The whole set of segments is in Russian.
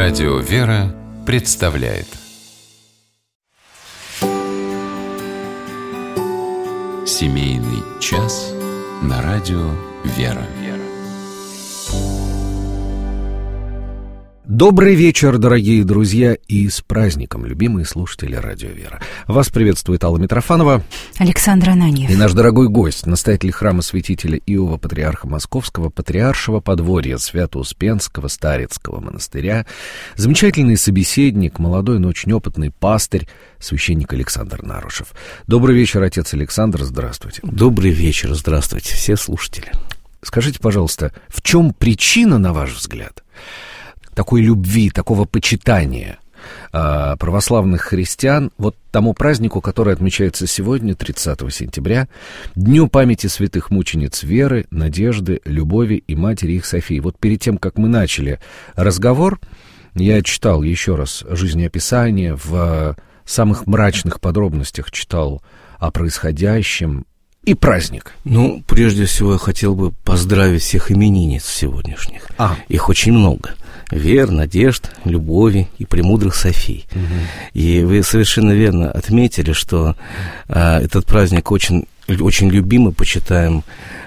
Радио «Вера» представляет Семейный час на радио «Вера». Добрый вечер, дорогие друзья, и с праздником, любимые слушатели Радио «Вера». Вас приветствует Алла Митрофанова, Александр Ананьев и наш дорогой гость, настоятель храма святителя Иова, патриарха Московского, патриаршего подворья Свято-Успенского Старецкого монастыря, замечательный собеседник, молодой, но очень опытный пастырь, священник Александр Нарушев. Добрый вечер, отец Александр, здравствуйте. Добрый вечер, здравствуйте, все слушатели. Скажите, пожалуйста, в чем причина, на ваш взгляд, такой любви, такого почитания православных христиан вот тому празднику, который отмечается сегодня, 30 сентября, Дню памяти святых мучениц Веры, Надежды, Любови и матери их Софии? Вот перед тем, как мы начали разговор, я читал еще раз жизнеописание, в самых мрачных подробностях читал о происходящем, и праздник. Ну, прежде всего, я хотел бы поздравить всех именинниц сегодняшних. Их очень много. Вер, Надежд, Любови и премудрых Софий. И вы совершенно верно отметили, что этот праздник очень, очень любим и почитаем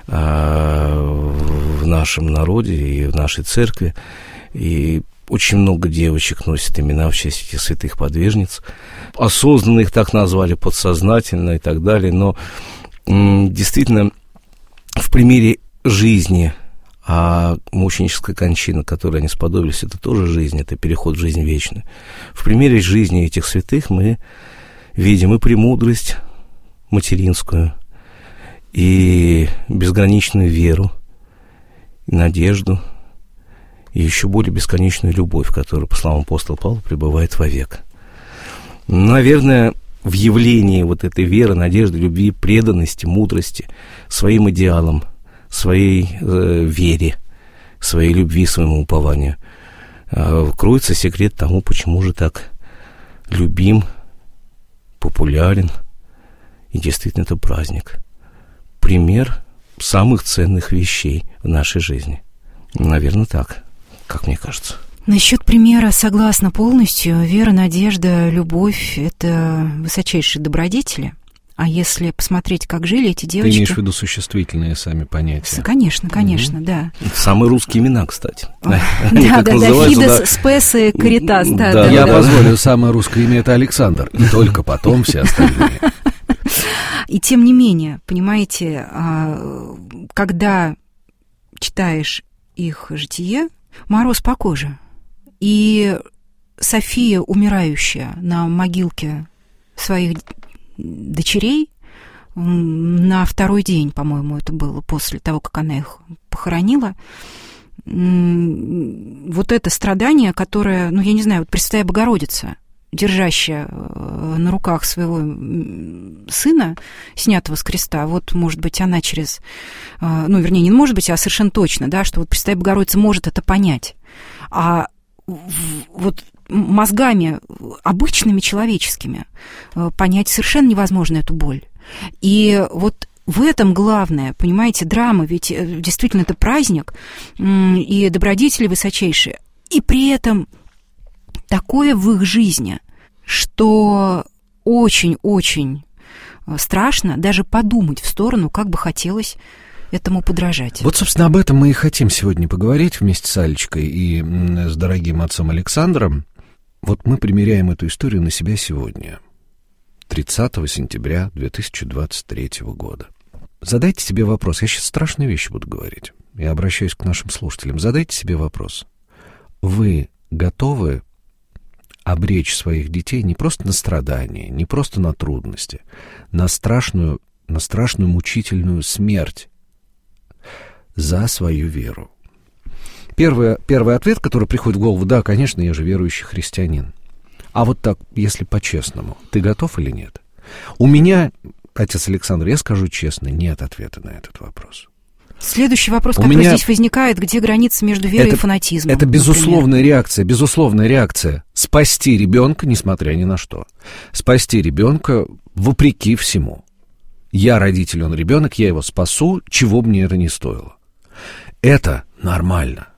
в нашем народе и в нашей церкви. И очень много девочек носят имена в честь этих святых подвижниц. Осознанно их так назвали, подсознательно и так далее. Но действительно, в примере жизни, а мученическая кончина, которой они сподобились, это тоже жизнь, это переход в жизнь вечную. В примере жизни этих святых мы видим и премудрость материнскую, и безграничную веру, и надежду, и еще более бесконечную любовь, которая, по словам апостола Павла, пребывает вовек. Наверное, в явлении вот этой веры, надежды, любви, преданности, мудрости своим идеалам, своей вере, своей любви, своему упованию кроется секрет тому, почему же так любим, популярен, и действительно это праздник. Пример самых ценных вещей в нашей жизни. Наверное, так, как мне кажется. Насчет примера согласна полностью. Вера, надежда, любовь — это высочайшие добродетели. А если посмотреть, как жили эти девочки... Ты имеешь в виду существительные сами понятия? Конечно, да. Самые русские имена, кстати. Да, Фидес, Спесы, Каритас. Я позволю, самое русское имя — это Александр, и только потом все остальные. И тем не менее, понимаете, когда читаешь их житие, мороз по коже. И София, умирающая на могилке своих дочерей, на второй день, по-моему, это было, после того, как она их похоронила, вот это страдание, которое, я не знаю, вот Пресвятая Богородица, держащая на руках своего сына, снятого с креста, вот, может быть, она через... вернее, не может быть, а совершенно точно, да, что вот Пресвятая Богородица может это понять. А вот мозгами обычными, человеческими понять совершенно невозможно эту боль. И вот в этом главное, понимаете, драма, ведь действительно это праздник, и добродетели высочайшие, и при этом такое в их жизни, что очень-очень страшно даже подумать в сторону, как бы хотелось этому подражать. Вот, собственно, об этом мы и хотим сегодня поговорить вместе с Алечкой и с дорогим отцом Александром. Вот мы примеряем эту историю на себя сегодня, 30 сентября 2023 года. Задайте себе вопрос. Я сейчас страшные вещи буду говорить. Я обращаюсь к нашим слушателям. Задайте себе вопрос. Вы готовы обречь своих детей не просто на страдания, не просто на трудности, на страшную мучительную смерть за свою веру? Первый ответ, который приходит в голову: да, конечно, я же верующий христианин. А вот так, если по-честному, ты готов или нет? У меня, отец Александр, я скажу честно, нет ответа на этот вопрос. Следующий вопрос, который здесь возникает: где граница между верой и фанатизмом? Это безусловная реакция. Спасти ребенка, несмотря ни на что. Спасти ребенка вопреки всему. Я родитель, он ребенок, я его спасу, чего бы мне это ни стоило. Это нормально.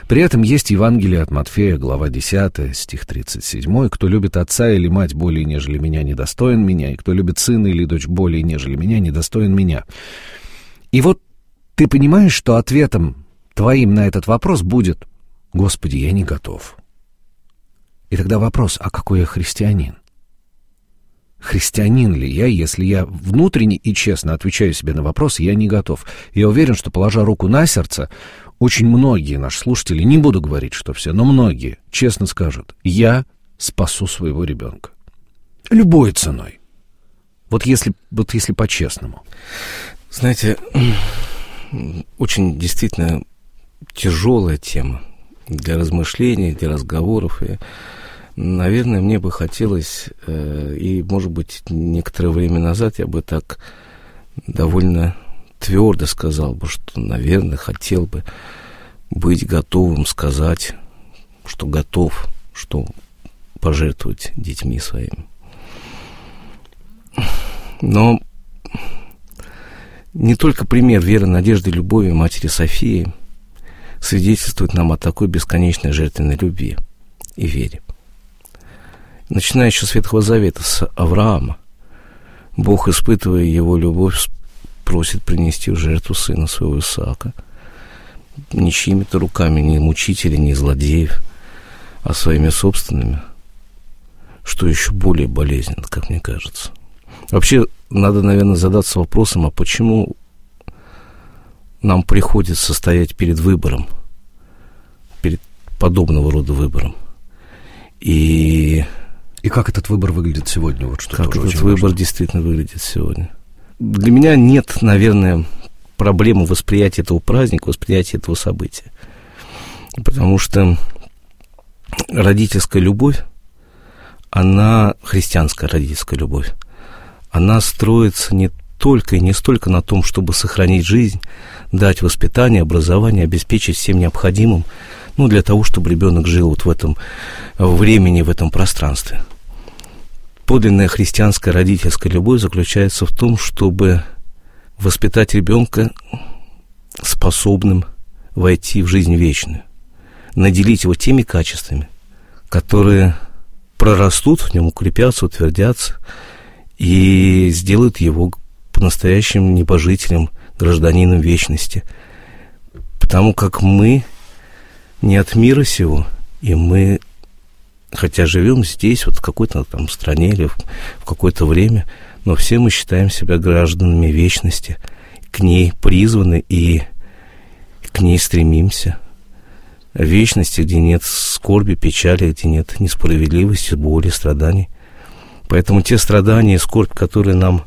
При этом есть Евангелие от Матфея, глава 10, стих 37. «Кто любит отца или мать более, нежели меня, недостоин меня, и кто любит сына или дочь более, нежели меня, недостоин меня». И вот ты понимаешь, что ответом твоим на этот вопрос будет: «Господи, я не готов». И тогда вопрос: а какой я христианин? Христианин ли я, если я внутренне и честно отвечаю себе на вопрос «я не готов»? Я уверен, что, положа руку на сердце, очень многие наши слушатели, не буду говорить, что все, но многие честно скажут: я спасу своего ребенка. Любой ценой. Вот если по-честному. Знаете, очень действительно тяжелая тема для размышлений, для разговоров. И, наверное, мне бы хотелось, и, может быть, некоторое время назад я бы так довольно твердо сказал бы, что, наверное, хотел бы быть готовым сказать, что готов, что пожертвовать детьми своими. Но не только пример веры, надежды, любови матери Софии свидетельствует нам о такой бесконечной жертвенной любви и вере. Начиная еще с Ветхого Завета, с Авраама, Бог, испытывая его любовь, просит принести в жертву сына своего Исаака. Не чьими-то руками, ни мучителей, ни злодеев, а своими собственными, что еще более болезненно, как мне кажется. Вообще, надо, наверное, задаться вопросом, а почему нам приходится стоять перед выбором, перед подобного рода выбором. И как этот выбор выглядит сегодня? Вот что как этот выбор действительно выглядит сегодня. Для меня нет, наверное, проблемы восприятия этого праздника, восприятия этого события. Потому что родительская любовь, она, христианская родительская любовь, она строится не только и не столько на том, чтобы сохранить жизнь, дать воспитание, образование, обеспечить всем необходимым, для того, чтобы ребенок жил вот в этом времени, в этом пространстве. Подлинная христианская родительская любовь заключается в том, чтобы воспитать ребенка способным войти в жизнь вечную, наделить его теми качествами, которые прорастут в нем, укрепятся, утвердятся и сделают его по-настоящему небожителем, гражданином вечности. Потому как мы не от мира сего, и мы, хотя живем здесь, вот в какой-то там стране или в какое-то время, но все мы считаем себя гражданами вечности, к ней призваны и к ней стремимся. Вечности, где нет скорби, печали, где нет несправедливости, боли, страданий. Поэтому те страдания и скорбь, которые нам,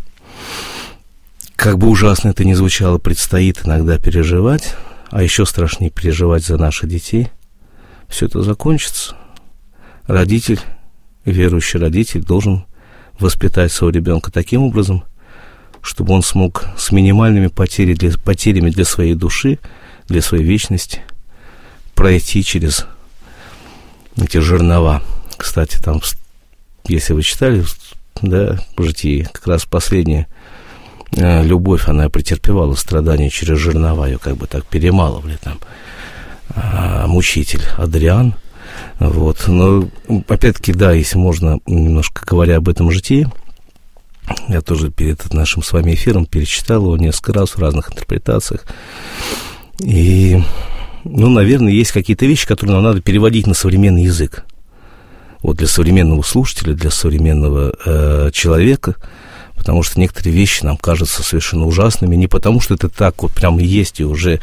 как бы ужасно это ни звучало, предстоит иногда переживать, а еще страшнее переживать за наших детей, все это закончится. Родитель, верующий родитель, должен воспитать своего ребенка таким образом, чтобы он смог с минимальными потерями для своей души, для своей вечности пройти через эти жернова. Кстати, там, если вы читали, да, в Житии, как раз последняя любовь, она претерпевала страдания через жернова, ее как бы так перемалывали там мучитель Адриан. Вот. Но, опять-таки, да, если можно, немножко говоря об этом Житии, я тоже перед нашим с вами эфиром перечитал его несколько раз в разных интерпретациях. И, наверное, есть какие-то вещи, которые нам надо переводить на современный язык. Вот для современного слушателя, для современного человека, потому что некоторые вещи нам кажутся совершенно ужасными, не потому что это так вот прям есть и уже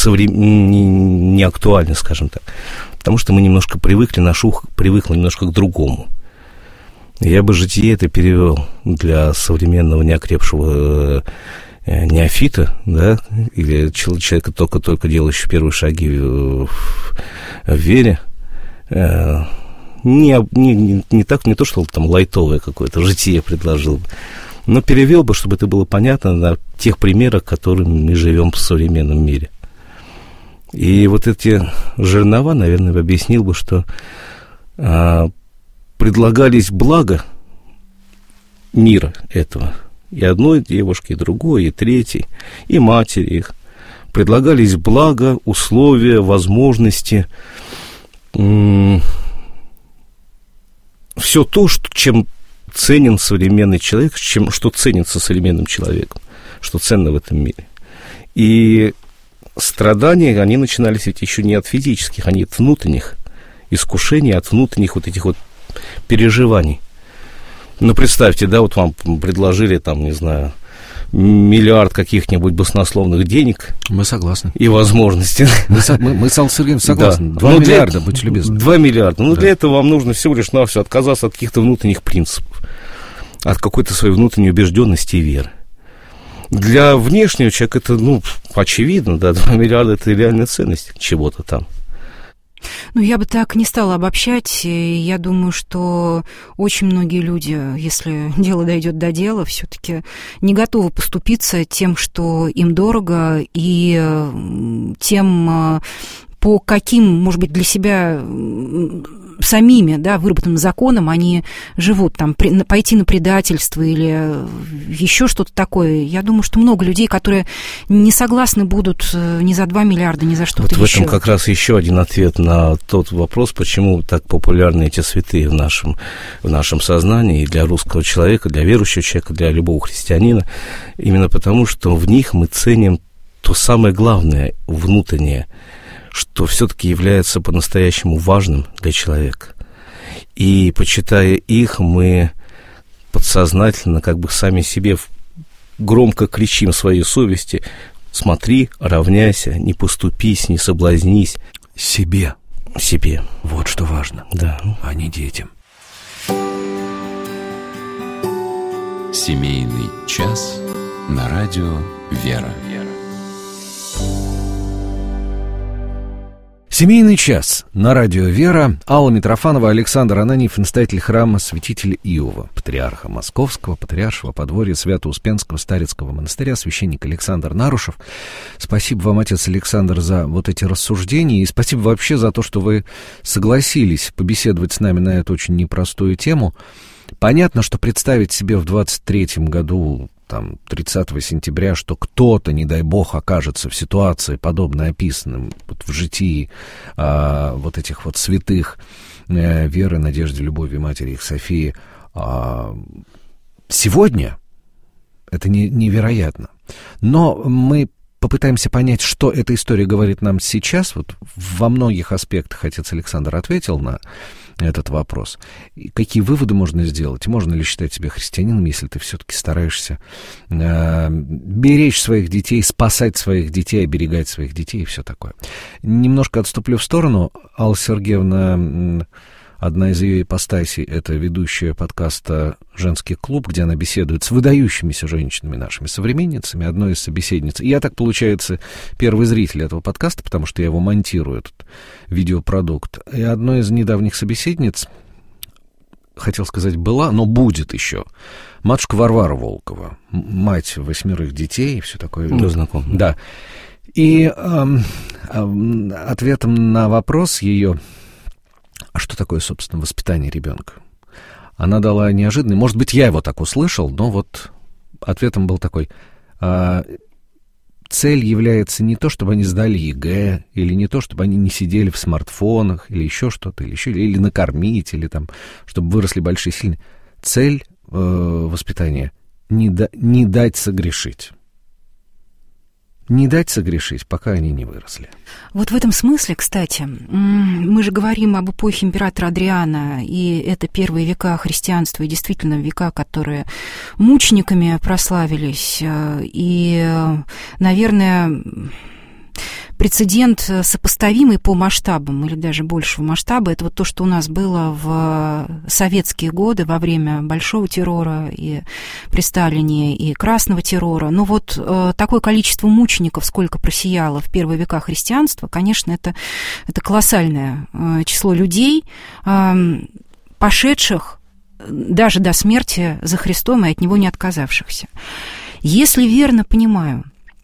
не актуально, скажем так, потому что мы немножко привыкли, наш ух привыкло немножко к другому. Я бы Житие это перевел для современного неокрепшего неофита, да, или человека, только делающего первые шаги в вере. Не то, что там лайтовое какое-то Житие предложил, но перевел бы, чтобы это было понятно на тех примерах, которыми мы живем в современном мире. И вот эти жернова, наверное, объяснил бы, что предлагались блага мира этого. И одной девушке, и другой, и третьей, и матери их. предлагались блага, условия, возможности, все то, чем ценен современный человек, что ценится современным человеком, что ценно в этом мире. И страдания, они начинались ведь еще не от физических, они от внутренних искушений, от внутренних вот этих вот переживаний. Ну, представьте, да, вот вам предложили, там, не знаю, миллиард каких-нибудь баснословных денег. Мы согласны. И возможностей. Мы с Аллой Сергеевной согласны. Да. 2 миллиарда, будьте любезны. 2 миллиарда. Ну, да. Для этого вам нужно всего лишь навсего отказаться от каких-то внутренних принципов, от какой-то своей внутренней убежденности и веры. Для внешнего человека это, очевидно, да, 2 миллиарда – это реальная ценность чего-то там. Ну, я бы так не стала обобщать. Я думаю, что очень многие люди, если дело дойдет до дела, все-таки не готовы поступиться тем, что им дорого, и тем, по каким, может быть, для себя самими, да, выработанным законом они живут, там, пойти на предательство или еще что-то такое. Я думаю, что много людей, которые не согласны будут ни за 2 миллиарда, ни за что-то еще. Вот в этом как раз еще один ответ на тот вопрос, почему так популярны эти святые в нашем сознании, и для русского человека, для верующего человека, для любого христианина. Именно потому, что в них мы ценим то самое главное, внутреннее, что все-таки является по-настоящему важным для человека. И, почитая их, мы подсознательно как бы сами себе громко кричим своей совести: смотри, равняйся, не поступись, не соблазнись. Себе. Вот что важно. Да. А не детям. Семейный час на радио «Вера». Семейный час на радио «Вера». Алла Митрофанова, Александр Ананьев, настоятель храма святителя Иова, патриарха Московского, патриаршего подворья Свято-Успенского Старецкого монастыря, священник Александр Нарушев. Спасибо вам, отец Александр, за вот эти рассуждения, и спасибо вообще за то, что вы согласились побеседовать с нами на эту очень непростую тему. Понятно, что представить себе в 23-м году, там, 30 сентября, что кто-то, не дай бог, окажется в ситуации, подобной описанным вот в житии вот этих вот святых Веры, Надежды, Любови, Матери их Софии, сегодня это невероятно. Но мы попытаемся понять, что эта история говорит нам сейчас. Вот во многих аспектах отец Александр ответил на этот вопрос. И какие выводы можно сделать? Можно ли считать себя христианином, если ты все-таки стараешься беречь своих детей, спасать своих детей, оберегать своих детей и все такое? Немножко отступлю в сторону. Алла Сергеевна, одна из ее ипостасей, это ведущая подкаста «Женский клуб», где она беседует с выдающимися женщинами, нашими современницами, одной из собеседниц. И я, так получается, первый зритель этого подкаста, потому что я его монтирую, этот видеопродукт. И одной из недавних собеседниц, хотел сказать, была, но будет еще, матушка Варвара Волкова, мать 8 детей и все такое. Ну, знаком. Да. И ответом на вопрос ее: а что такое, собственно, воспитание ребенка? Она дала неожиданный, может быть, я его так услышал, но вот ответом был такой: цель является не то, чтобы они сдали ЕГЭ, или не то, чтобы они не сидели в смартфонах, или еще что-то, или накормить, или там, чтобы выросли большие, сильные. Цель воспитания не дать согрешить. Не дать согрешить, пока они не выросли. Вот в этом смысле, кстати, мы же говорим об эпохе императора Адриана, и это первые века христианства, и действительно века, которые мучениками прославились, и, наверное, прецедент сопоставимый по масштабам, или даже большего масштаба, это вот то, что у нас было в советские годы, во время Большого террора, и при Сталине, и Красного террора. Но вот такое количество мучеников, сколько просияло в первые века христианства, конечно, это колоссальное число людей, пошедших даже до смерти за Христом и от Него не отказавшихся. Если верно понимаю,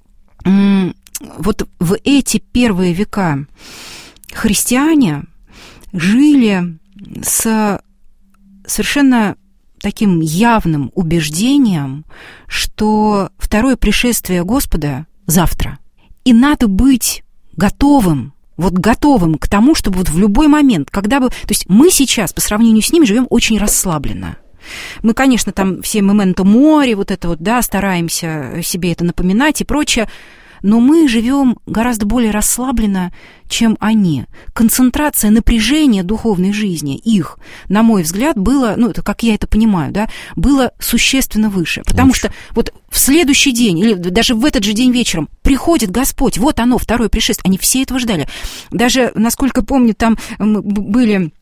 вот в эти первые века христиане жили с совершенно таким явным убеждением, что второе пришествие Господа завтра. И надо быть готовым к тому, чтобы вот в любой момент, когда бы... То есть мы сейчас по сравнению с ними живем очень расслабленно. Мы, конечно, там все моменты море, вот это вот, да, стараемся себе это напоминать и прочее, но мы живем гораздо более расслабленно, чем они. Концентрация напряжения духовной жизни их, на мой взгляд, было, ну, это как я это понимаю, да, было существенно выше. Потому что вот в следующий день, или даже в этот же день вечером приходит Господь, вот оно, второе пришествие, они все этого ждали. Даже, насколько помню, там мы были...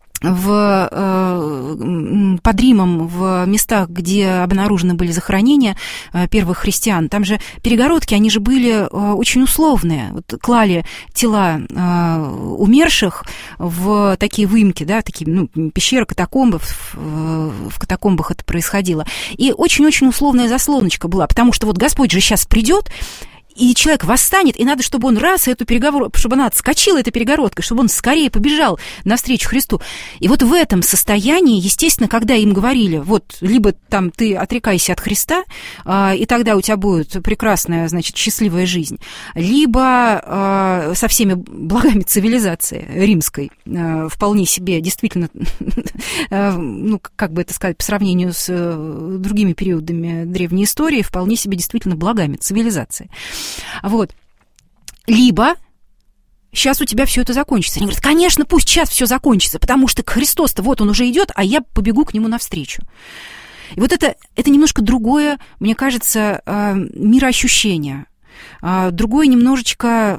под Римом, в местах, где обнаружены были захоронения первых христиан, там же перегородки, они же были очень условные. Вот клали тела умерших в такие выемки, да, такие, ну, пещеры, катакомбы, в катакомбах это происходило. И очень-очень условная заслоночка была, потому что вот Господь же сейчас придет, и человек восстанет, и надо, чтобы он раз эту перегородку, чтобы она отскочила, эта перегородка, чтобы он скорее побежал навстречу Христу. И вот в этом состоянии, естественно, когда им говорили, вот, либо там ты отрекайся от Христа, и тогда у тебя будет прекрасная, значит, счастливая жизнь, либо со всеми благами цивилизации римской, вполне себе, действительно, ну, как бы это сказать, по сравнению с другими периодами древней истории, вполне себе действительно благами цивилизации. Вот. Либо сейчас у тебя все это закончится. Они говорят, конечно, пусть сейчас все закончится, потому что Христос-то вот он уже идет, а я побегу к нему навстречу. И вот это немножко другое, мне кажется, мироощущение, другое немножечко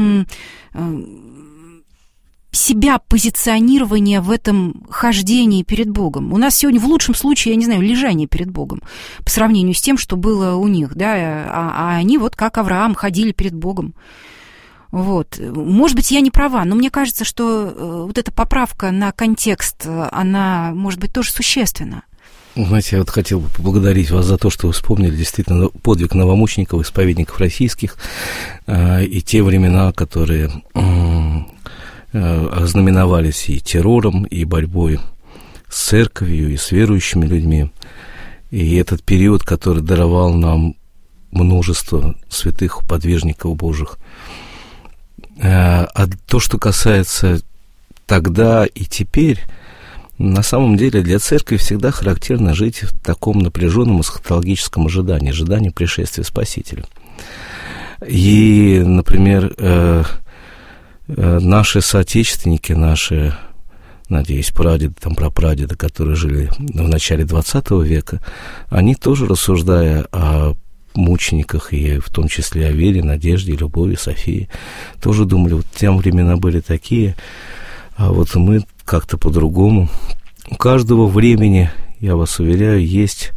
себя позиционирование в этом хождении перед Богом. У нас сегодня в лучшем случае, я не знаю, лежание перед Богом по сравнению с тем, что было у них, да, а они вот как Авраам ходили перед Богом. Вот. Может быть, я не права, но мне кажется, что вот эта поправка на контекст, она, может быть, тоже существенна. Знаете, я вот хотел бы поблагодарить вас за то, что вы вспомнили действительно подвиг новомучеников, исповедников российских и те времена, которые ознаменовались и террором, и борьбой с церковью, и с верующими людьми. И этот период, который даровал нам множество святых подвижников Божьих. А то, что касается тогда и теперь, на самом деле для церкви всегда характерно жить в таком напряженном эсхатологическом ожидании пришествия Спасителя. И, например, наши соотечественники, наши, надеюсь, прадеды, там, прапрадеды, которые жили в начале XX века, они тоже, рассуждая о мучениках, и в том числе о вере, надежде, любови, Софии, тоже думали, вот тем времена были такие, а вот мы как-то по-другому. У каждого времени, я вас уверяю, есть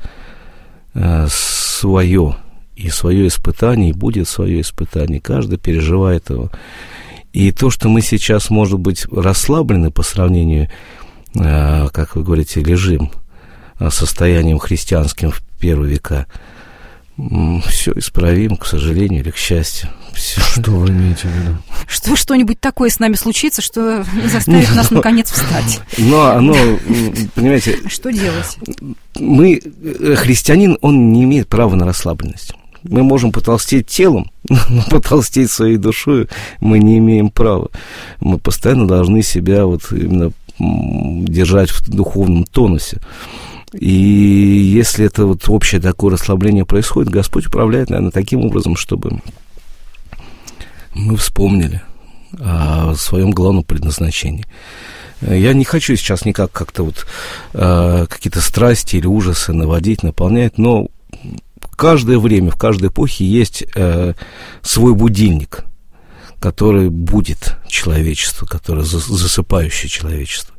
свое, и свое испытание, и будет свое испытание, каждый переживает его. И то, что мы сейчас, может быть, расслаблены по сравнению, как вы говорите, лежим состоянием христианским в первые века, все исправим, к сожалению или к счастью. Всё. Что вы имеете в виду? Что что-нибудь такое с нами случится, что заставит нас наконец встать. Но, понимаете... Что делать? Христианин, он не имеет права на расслабленность. Мы можем потолстеть телом, но потолстеть своей душой мы не имеем права. Мы постоянно должны себя вот именно держать в духовном тонусе. И если это вот общее такое расслабление происходит, Господь управляет, наверное, таким образом, чтобы мы вспомнили о своем главном предназначении. Я не хочу сейчас никак как-то вот какие-то страсти или ужасы наводить, наполнять, но в каждое время, в каждой эпохе есть свой будильник, который будет человечество, который засыпающее человечество.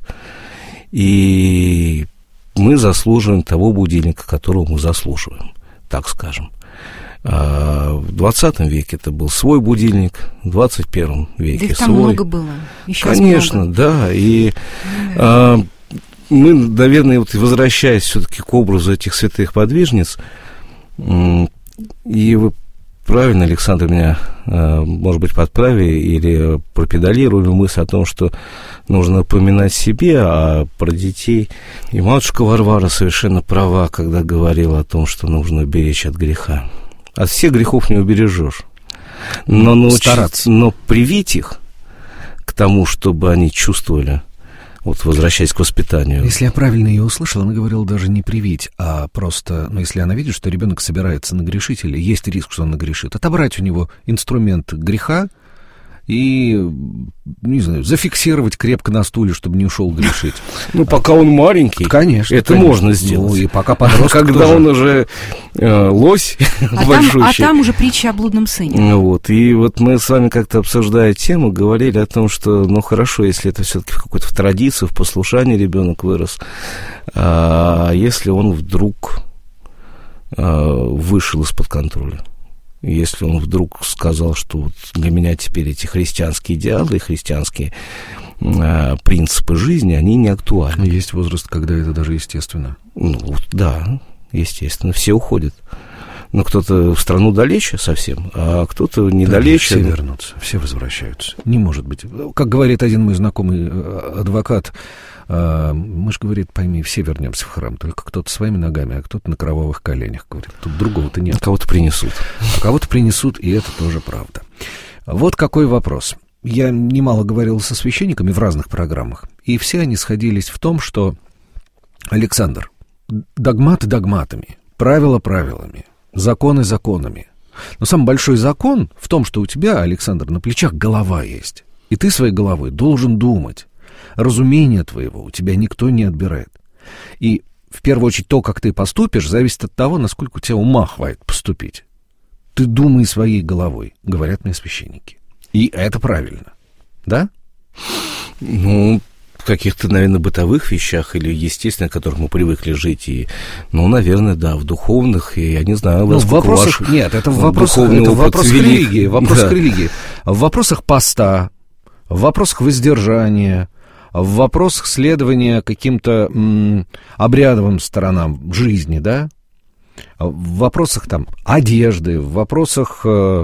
И мы заслуживаем того будильника, которого мы заслуживаем, так скажем. В 20 веке это был свой будильник, в 21 веке да их там свой. Много было. И конечно, много. Да. И мы, наверное, вот возвращаясь все-таки к образу этих святых подвижниц, и вы правильно, Александр, меня, может быть, подправили или пропедалировали мысль о том, что нужно напоминать себе, а про детей. И матушка Варвара совершенно права, когда говорила о том, что нужно беречь от греха. От всех грехов не убережешь, стараться. Но привить их к тому, чтобы они чувствовали, вот возвращаясь к воспитанию. Если я правильно ее услышал, она говорила даже не привить, а просто, если она видит, что ребенок собирается нагрешить, или есть риск, что он нагрешит, отобрать у него инструмент греха и, не знаю, зафиксировать крепко на стуле, чтобы не ушел грешить. Пока он маленький, конечно, это можно сделать. И пока подросток когда тоже. Он уже лось большущий. А там уже притча о блудном сыне. И вот мы с вами как-то, обсуждая тему, говорили о том, что, хорошо, если это все-таки в какой-то традиции, в послушании ребенок вырос, а если он вдруг вышел из-под контроля? Если он вдруг сказал, что вот для меня теперь эти христианские идеалы, христианские принципы жизни, они не актуальны. Есть возраст, когда это даже естественно. Да, естественно, все уходят. Но кто-то в страну далече совсем, а кто-то недалече. Все вернутся, все возвращаются. Не может быть. Как говорит один мой знакомый адвокат, мы же, говорит, пойми, все вернемся в храм, только кто-то своими ногами, а кто-то на кровавых коленях, говорит. Тут другого-то нет. Кого-то принесут. А кого-то принесут, и это тоже правда. Вот какой вопрос. Я немало говорил со священниками в разных программах, и все они сходились в том, что, Александр, догматы догматами, правила правилами, законы законами. Но самый большой закон в том, что у тебя, Александр, на плечах голова есть, и ты своей головой должен думать. Разумение твоего у тебя никто не отбирает. И в первую очередь то, как ты поступишь, зависит от того, насколько у тебя ума хватит поступить. Ты думай своей головой, говорят мне священники. И это правильно. Да? В каких-то, наверное, бытовых вещах или, естественно, в которых мы привыкли жить. И, наверное, да, в духовных, и я не знаю, в вопросах... Нет, это в вопросах религии. Религии. В вопросах поста, в вопросах воздержания, в вопросах следования каким-то обрядовым сторонам жизни, да? В вопросах одежды, в вопросах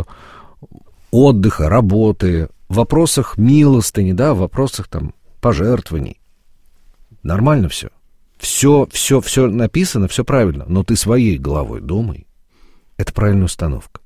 отдыха, работы, в вопросах милостыни, да, в вопросах пожертвований. Нормально все. Все написано, все правильно, но ты своей головой думай. Это правильная установка.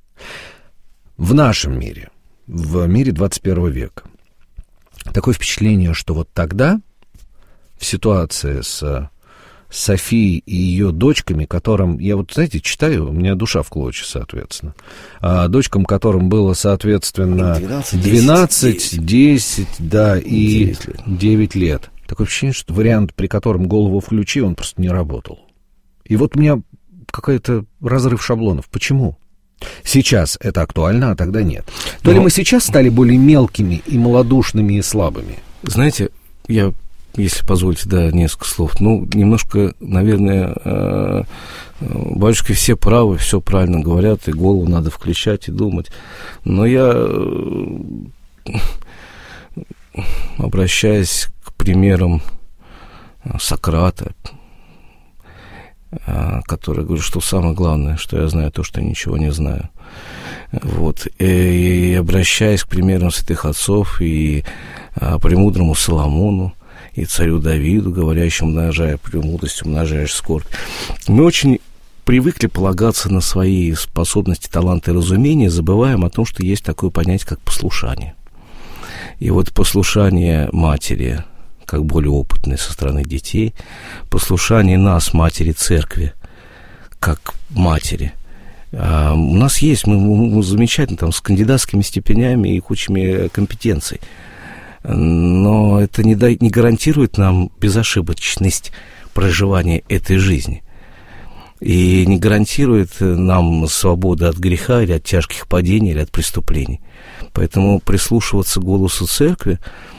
В нашем мире, в мире 21 века, такое впечатление, что вот тогда, в ситуации с Софией и ее дочками, которым, я читаю, у меня душа в клочья, соответственно, дочкам, которым было, соответственно, 12, 10, да, и 9 лет. Такое ощущение, что вариант, при котором голову включи, он просто не работал. И вот у меня какой-то разрыв шаблонов. Почему? Сейчас это актуально, а тогда нет. То ли мы сейчас стали более мелкими и малодушными и слабыми? Знаете, я, если позволите, несколько слов. Немножко, наверное, батюшки все правы, все правильно говорят, и голову надо включать и думать. Но я, обращаясь к примерам Сократа, который говорит, что самое главное, что я знаю то, что я ничего не знаю. И обращаясь к примерам святых отцов и премудрому Соломону, и царю Давиду, говорящему, умножая премудрость, умножаешь скорбь. Мы очень привыкли полагаться на свои способности, таланты и разумения, забываем о том, что есть такое понятие, как послушание. И вот послушание матери, как более опытной со стороны детей, послушание нас, матери церкви, как матери. У нас есть, мы замечательно, с кандидатскими степенями и кучами компетенций. Но это не гарантирует нам безошибочность проживания этой жизни. И не гарантирует нам свободу от греха или от тяжких падений, или от преступлений. Поэтому прислушиваться к голосу церкви,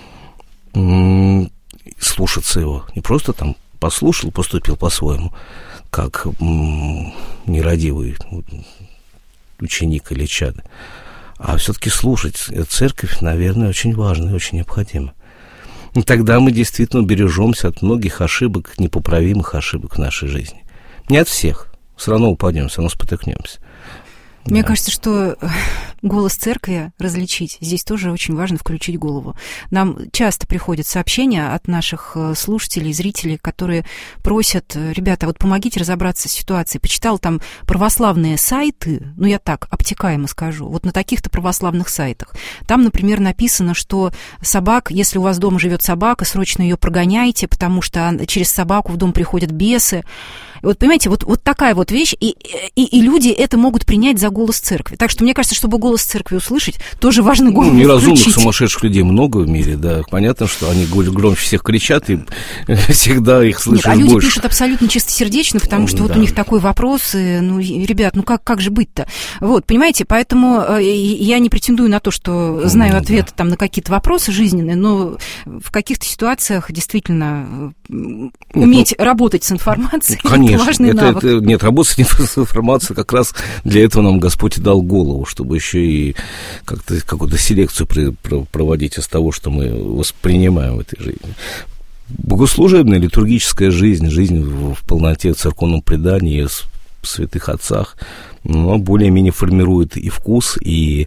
слушаться его, не просто послушал, поступил по-своему, как нерадивый ученик или чадо, а все-таки слушать церковь, наверное, очень важно и очень необходимо. И тогда мы действительно убережемся от многих ошибок, непоправимых ошибок в нашей жизни. Не от всех. Все равно упадем, все равно спотыкнемся. Мне кажется, что голос церкви различить. Здесь тоже очень важно включить голову. Нам часто приходят сообщения от наших слушателей, зрителей, которые просят: ребята, вот помогите разобраться с ситуацией. Почитал там православные сайты, ну я так обтекаемо скажу, вот на таких-то православных сайтах. Там, например, написано, что собак, если у вас дома живет собака, срочно ее прогоняйте, потому что через собаку в дом приходят бесы. Вот понимаете, вот такая вот вещь, и люди это могут принять за голос церкви. Так что мне кажется, чтобы голос церкви услышать, тоже важно голову неразумных, включить. Сумасшедших людей много в мире, да. Понятно, что они громче всех кричат, и всегда их слышишь больше. Нет, люди пишут абсолютно чистосердечно, потому что вот у них такой вопрос, ну, ребят, ну как же быть-то? Вот, понимаете, поэтому я не претендую на то, что знаю ответы там на какие-то вопросы жизненные, но в каких-то ситуациях действительно уметь работать с информацией. Конечно. Это важный навык. Нет, работать с информацией как раз для этого нам Господь и дал голову, чтобы еще и как-то какую-то селекцию проводить из того, что мы воспринимаем в этой жизни. Богослужебная, литургическая жизнь в полноте в церковном предании, в святых отцах, но более-менее формирует и вкус, и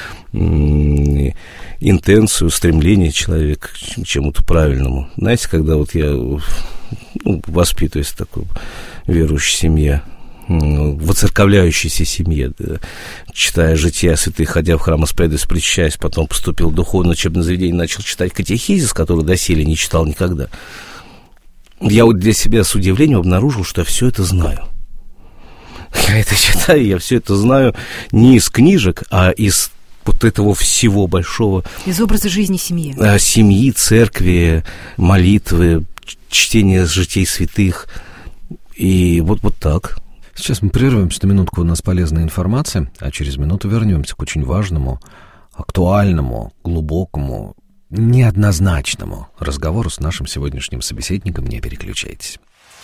интенцию, стремление человека к чему-то правильному. Знаете, когда вот я воспитываюсь в такой верующей семье, воцерковляющейся семье, да, читая жития святых, ходя в храм, исповедуясь, причащаясь, потом поступил в духовное учебное заведение, начал читать катехизис, который доселе не читал никогда. Я вот для себя с удивлением обнаружил, что я все это знаю. Я это читаю, я все это знаю не из книжек, а из вот этого всего большого... Из образа жизни семьи. Семьи, церкви, молитвы, чтение житий святых. И вот так. Сейчас мы прервемся на минутку, у нас полезная информация, а через минуту вернемся к очень важному, актуальному, глубокому, неоднозначному разговору с нашим сегодняшним собеседником. Не переключайтесь.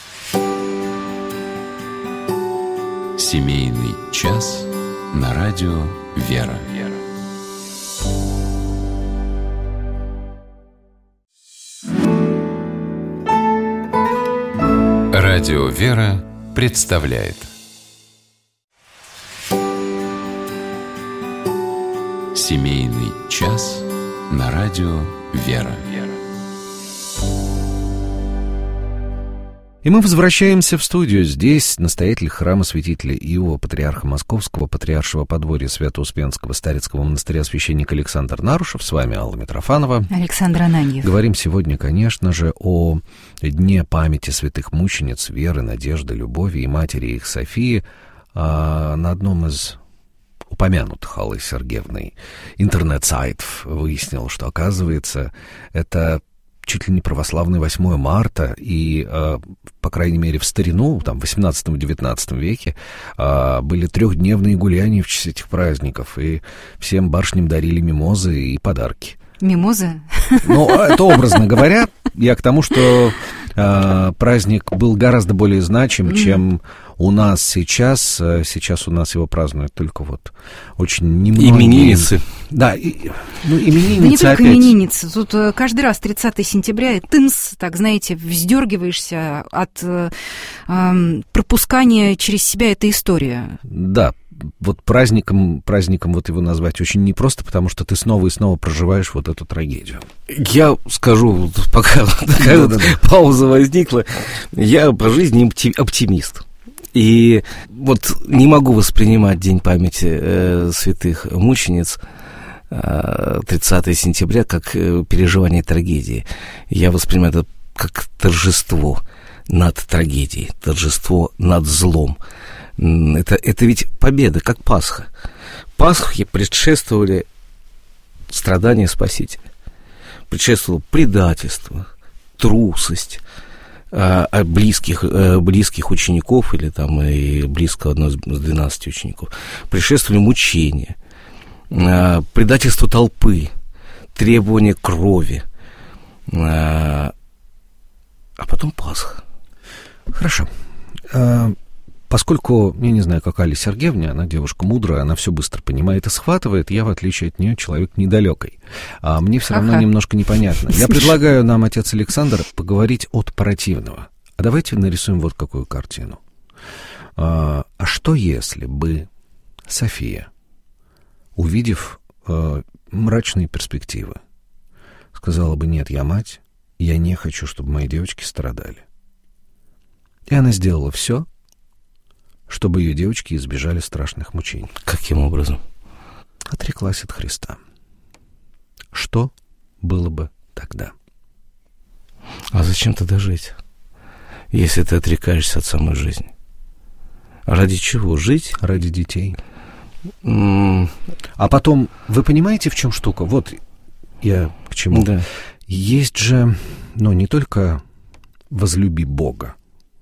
Семейный час на радио «Вера». Радио «Вера» представляет Семейный час на радио «Вера». И мы возвращаемся в студию. Здесь настоятель храма святителя Иова, патриарха Московского, патриаршего подворья Свято-Успенского Старецкого монастыря священник Александр Нарушев. С вами Алла Митрофанова. Александр Ананьев. Говорим сегодня, конечно же, о дне памяти святых мучениц Веры, Надежды, Любови и матери их Софии. На одном из упомянутых Аллой Сергеевной интернет-сайтов выяснил, что, оказывается, это чуть ли не православный 8 марта, и, по крайней мере, в старину, там, в 18-19 веке, были трехдневные гуляния в честь этих праздников, и всем барышням дарили мимозы и подарки. Мимозы? Ну, это образно говоря. Я к тому, что праздник был гораздо более значим, чем у нас сейчас. Сейчас у нас его празднуют только вот очень немногие. Именинницы. Да, именинницы. Да не только опять. именинницы. Тут каждый раз 30 сентября, и тынс, так, знаете, вздергиваешься от пропускания через себя этой истории. Да. Вот праздником вот его назвать очень непросто, потому что ты снова и снова проживаешь вот эту трагедию. Я скажу, пока такая пауза возникла, я по жизни оптимист. И вот не могу воспринимать День памяти святых мучениц 30 сентября как переживание трагедии. Я воспринимаю это как торжество над трагедией, торжество над злом. Это ведь победа, как Пасха. Пасхе предшествовали страдания Спасителя. Предшествовало предательство, трусость близких учеников или там и близкого одного из 12 учеников. Предшествовали мучения, предательство толпы, требование крови, а потом Пасха. Хорошо. Поскольку, я не знаю, как Алла Сергеевна, она девушка мудрая, она все быстро понимает и схватывает, я, в отличие от нее, человек недалекий. А мне все равно немножко непонятно. Я предлагаю нам, отец Александр, поговорить от противного. А давайте нарисуем вот какую картину. А что если бы София увидев мрачные перспективы, сказала бы: нет, я мать, я не хочу, чтобы мои девочки страдали. И она сделала все, чтобы ее девочки избежали страшных мучений. Каким образом? Отреклась от Христа. Что было бы тогда? А зачем тогда жить, если ты отрекаешься от самой жизни? Ради чего жить? Ради детей. А потом, вы понимаете, в чем штука? Вот я к чему. Да. Есть же, не только возлюби Бога,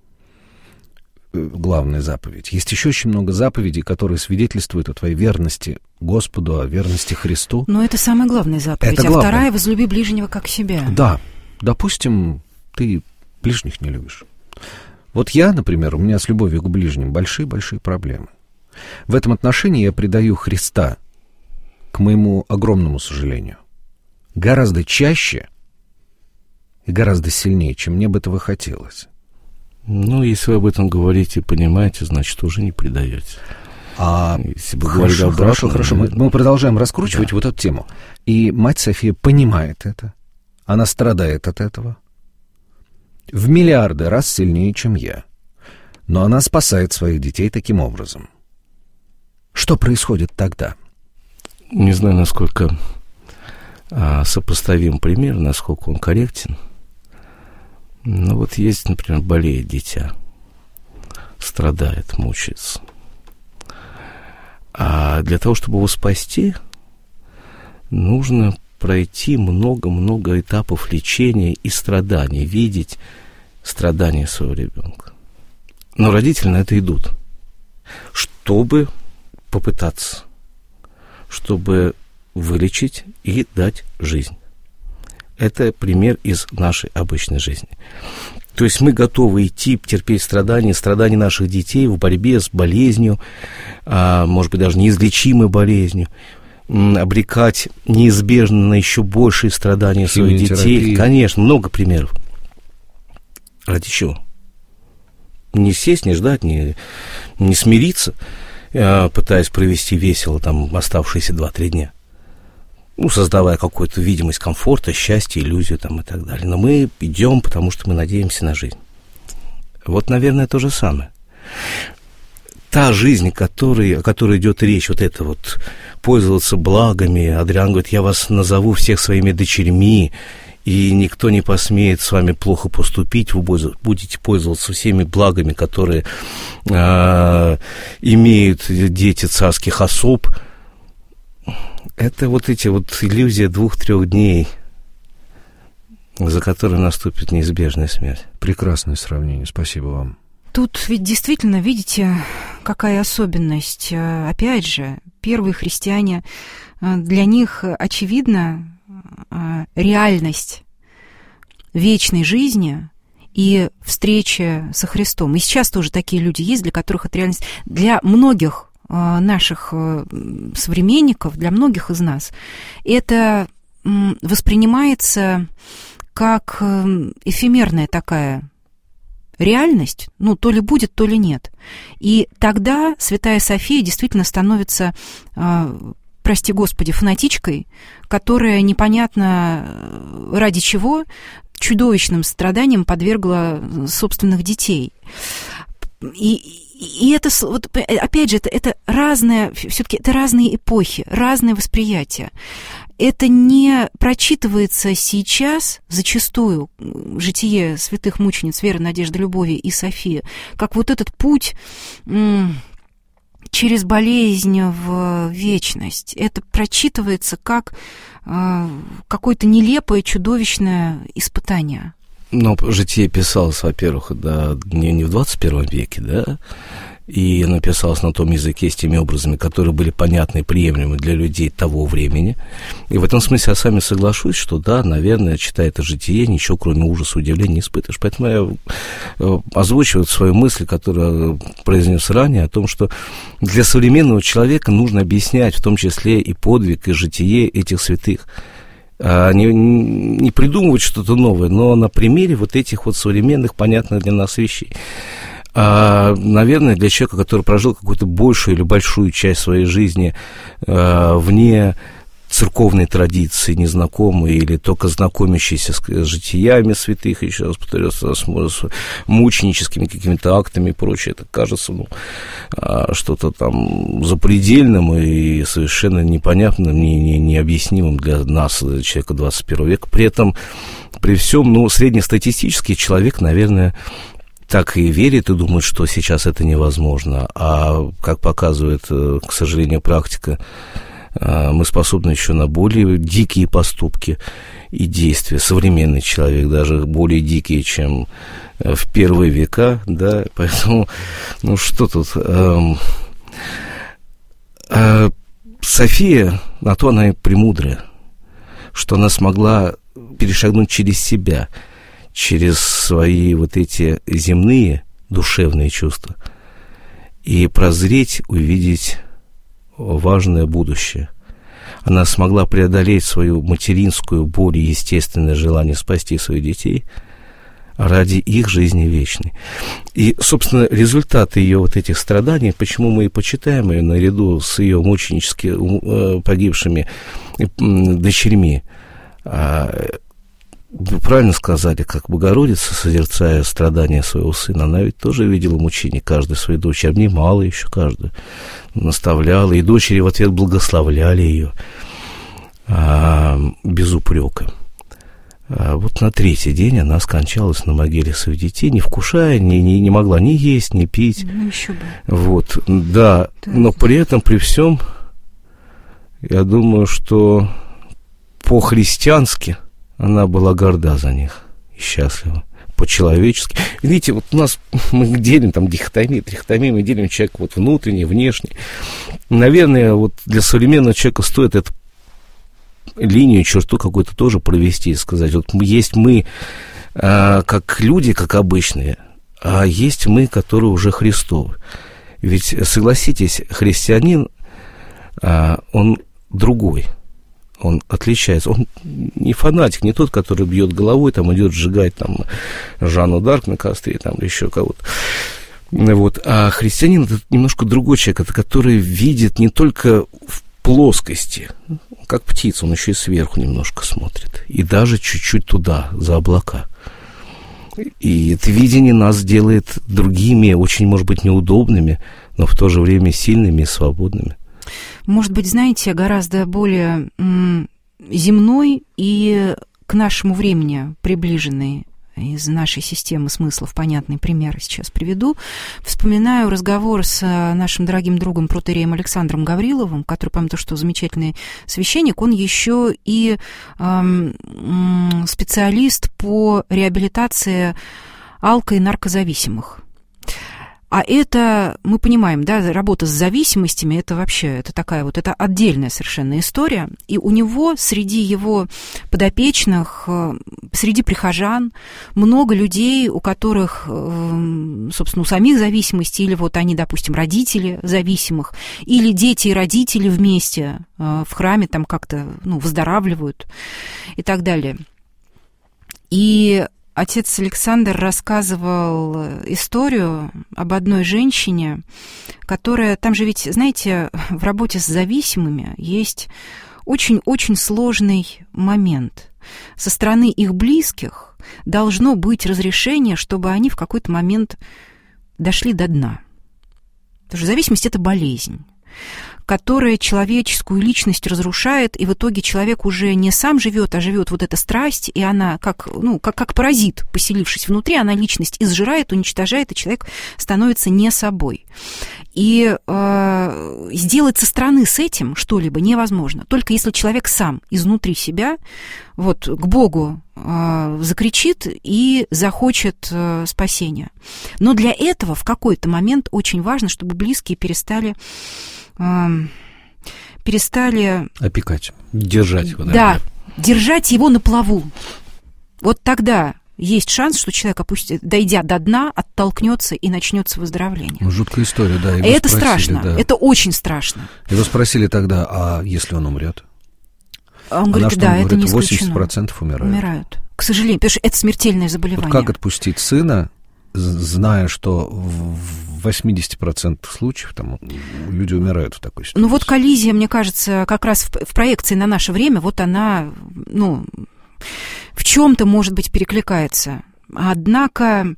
главная заповедь. Есть еще очень много заповедей, которые свидетельствуют о твоей верности Господу, о верности Христу. Но это самая главная заповедь. Это главное. Вторая — возлюби ближнего как себя. Да. Допустим, ты ближних не любишь. Вот я, например, у меня с любовью к ближним большие-большие проблемы. В этом отношении я предаю Христа, к моему огромному сожалению, гораздо чаще и гораздо сильнее, чем мне бы этого хотелось. Если вы об этом говорите и понимаете, значит, уже не предаете. Если бы говорили обратно... Хорошо. Мы продолжаем раскручивать вот эту тему. И мать София понимает это. Она страдает от этого. В миллиарды раз сильнее, чем я. Но она спасает своих детей таким образом. Что происходит тогда? Не знаю, насколько сопоставим пример, насколько он корректен. Но вот есть, например, болеет дитя, страдает, мучается. А для того, чтобы его спасти, нужно пройти много-много этапов лечения и страданий, видеть страдания своего ребенка. Но родители на это идут, чтобы попытаться, чтобы вылечить и дать жизнь. Это пример из нашей обычной жизни. То есть мы готовы идти, терпеть страдания наших детей в борьбе с болезнью, может быть, даже неизлечимой болезнью, обрекать неизбежно на еще большие страдания своих детей. Конечно, много примеров. Ради чего? Не сесть, не ждать, не смириться, пытаясь провести весело оставшиеся 2-3 дня. Создавая какую-то видимость комфорта, счастья, иллюзию и так далее. Но мы идем, потому что мы надеемся на жизнь. Вот, наверное, то же самое. Та жизнь, о которой идет речь, вот это вот, пользоваться благами. Адриан говорит: я вас назову всех своими дочерьми, и никто не посмеет с вами плохо поступить, вы будете пользоваться всеми благами, которые имеют дети царских особ. Это вот эти вот иллюзии 2-3 дней, за которые наступит неизбежная смерть. Прекрасное сравнение, спасибо вам. Тут ведь действительно, видите, какая особенность. Опять же, первые христиане, для них очевидна реальность вечной жизни и встречи со Христом. И сейчас тоже такие люди есть, для которых это реальность. Для многих наших современников, для многих из нас, это воспринимается как эфемерная такая реальность, то ли будет, то ли нет. И тогда святая София действительно становится, прости Господи, фанатичкой, которая непонятно ради чего чудовищным страданиям подвергла собственных детей. И это, вот, опять же, это разное, все-таки это разные эпохи, разное восприятие. Это не прочитывается сейчас зачастую житие святых мучениц Веры, Надежды, Любови и Софии, как вот этот путь через болезнь в вечность. Это прочитывается как какое-то нелепое, чудовищное испытание. Но житие писалось, во-первых, не в 21 веке, да, и оно писалось на том языке с теми образами, которые были понятны и приемлемы для людей того времени. И в этом смысле я с вами соглашусь, что да, наверное, читая это житие, ничего кроме ужаса и удивления не испытываешь. Поэтому я озвучиваю свою мысль, которую произнес ранее, о том, что для современного человека нужно объяснять в том числе и подвиг, и житие этих святых. Не придумывать что-то новое, но на примере вот этих вот современных, понятных для нас вещей. наверное, для человека, который прожил какую-то большую или большую часть своей жизни вне церковной традиции, незнакомые или только знакомящиеся с житиями святых, еще раз повторю, с мученическими какими-то актами и прочее, это кажется что-то там запредельным и совершенно непонятным, необъяснимым для нас, человека 21 века. При этом, при всем, среднестатистический человек, наверное, так и верит и думает, что сейчас это невозможно. А, как показывает, к сожалению, практика, мы способны еще на более дикие поступки и действия. Современный человек даже более дикий, чем в первые века, да, поэтому, что тут... София, на то она и премудрая, что она смогла перешагнуть через себя, через свои вот эти земные душевные чувства и прозреть, увидеть важное будущее. Она смогла преодолеть свою материнскую боль и естественное желание спасти своих детей ради их жизни вечной. И, собственно, результаты ее вот этих страданий, почему мы и почитаем ее наряду с ее мученически погибшими дочерьми. Вы правильно сказали, как Богородица, созерцая страдания своего сына, она ведь тоже видела мучения каждой своей дочери, обнимала еще каждую, наставляла, и дочери в ответ благословляли ее без упрека. Вот на третий день она скончалась на могиле своих детей, не вкушая, не могла ни есть, ни пить. Еще бы. Вот, да, но при этом, при всем, я думаю, что по-христиански она была горда за них и счастлива, по-человечески. Видите, вот у нас мы делим там трихотомии, мы делим человека вот внутренний, внешний. Наверное, вот для современного человека стоит эту линию, черту какую-то тоже провести и сказать, вот есть мы как люди, как обычные, а есть мы, которые уже Христовы. Ведь, согласитесь, христианин, он другой. Он отличается. Он не фанатик, не тот, который бьет головой, там идет сжигать там Жанну Дарк на костре, там или еще кого-то. Вот. А христианин — это немножко другой человек, это который видит не только в плоскости, как птица, он еще и сверху немножко смотрит. И даже чуть-чуть туда, за облака. И это видение нас делает другими, очень, может быть, неудобными, но в то же время сильными и свободными. Может быть, знаете, гораздо более земной и к нашему времени приближенный из нашей системы смыслов понятный пример сейчас приведу. Вспоминаю разговор с нашим дорогим другом протоиереем Александром Гавриловым, который, помимо того, что замечательный священник, он еще и специалист по реабилитации алко- и наркозависимых. А это, мы понимаем, да, работа с зависимостями, это вообще, это такая вот, это отдельная совершенно история. И у него, среди его подопечных, среди прихожан, много людей, у которых, собственно, у самих зависимости, или вот они, допустим, родители зависимых, или дети и родители вместе в храме там как-то, выздоравливают и так далее. И отец Александр рассказывал историю об одной женщине, которая... Там же ведь, знаете, в работе с зависимыми есть очень-очень сложный момент. Со стороны их близких должно быть разрешение, чтобы они в какой-то момент дошли до дна. Потому что зависимость — это болезнь, которая человеческую личность разрушает, и в итоге человек уже не сам живет, а живет вот эта страсть, и она как паразит, поселившись внутри, она личность изжирает, уничтожает, и человек становится не собой. И сделать со стороны с этим что-либо невозможно, только если человек сам изнутри себя вот к Богу закричит и захочет спасения. Но для этого в какой-то момент очень важно, чтобы близкие перестали опекать, держать его. Да, держать его на плаву. Вот тогда есть шанс, что человек, дойдя до дна, оттолкнется и начнется выздоровление. Жуткая история, да. И это страшно, да. Это очень страшно. Его спросили тогда, а если он умрет? Он говорит, да, это не исключено. 80% умирают. К сожалению, потому что это смертельное заболевание. Вот как отпустить сына, зная, что в 80% случаев там люди умирают в такой ситуации. Ну вот коллизия, мне кажется, как раз в проекции на наше время, вот она, ну, в чем-то, может быть, перекликается. Однако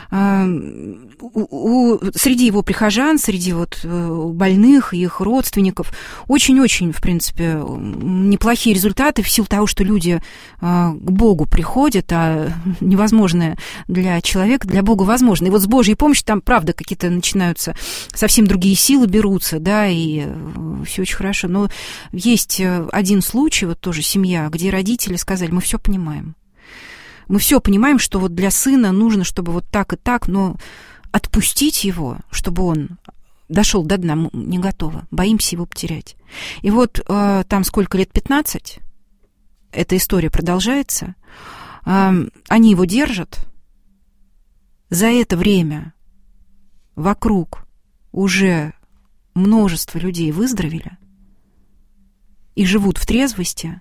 среди его прихожан, среди вот больных, их родственников, очень-очень, в принципе, неплохие результаты в силу того, что люди к Богу приходят, а невозможное для человека, для Бога возможно. И вот с Божьей помощью там, правда, какие-то начинаются, совсем другие силы берутся, да, и все очень хорошо. Но есть один случай, вот тоже семья, где родители сказали: мы все понимаем. Мы все понимаем, что вот для сына нужно, чтобы вот так и так, но отпустить его, чтобы он дошел до дна, мы не готовы. Боимся его потерять. И вот там сколько лет, 15, эта история продолжается. Они его держат. За это время вокруг уже множество людей выздоровели и живут в трезвости,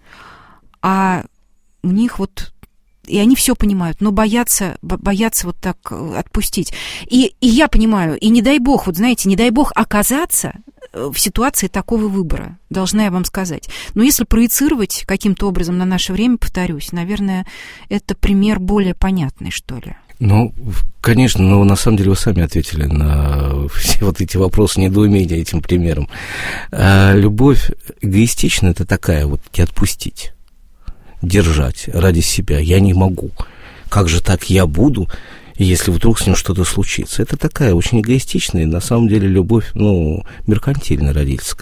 а у них вот... И они все понимают, но боятся вот так отпустить. И я понимаю, и не дай бог, вот знаете, не дай бог оказаться в ситуации такого выбора, должна я вам сказать. Но если проецировать каким-то образом на наше время, повторюсь, наверное, это пример более понятный, что ли. Ну, конечно, но на самом деле вы сами ответили на все вот эти вопросы недоумения этим примером. Любовь эгоистичная — это такая вот отпустить. Держать ради себя. Я не могу. Как же так я буду, если вдруг с ним что-то случится? Это такая очень эгоистичная, на самом деле, любовь, ну, меркантильная, родительская.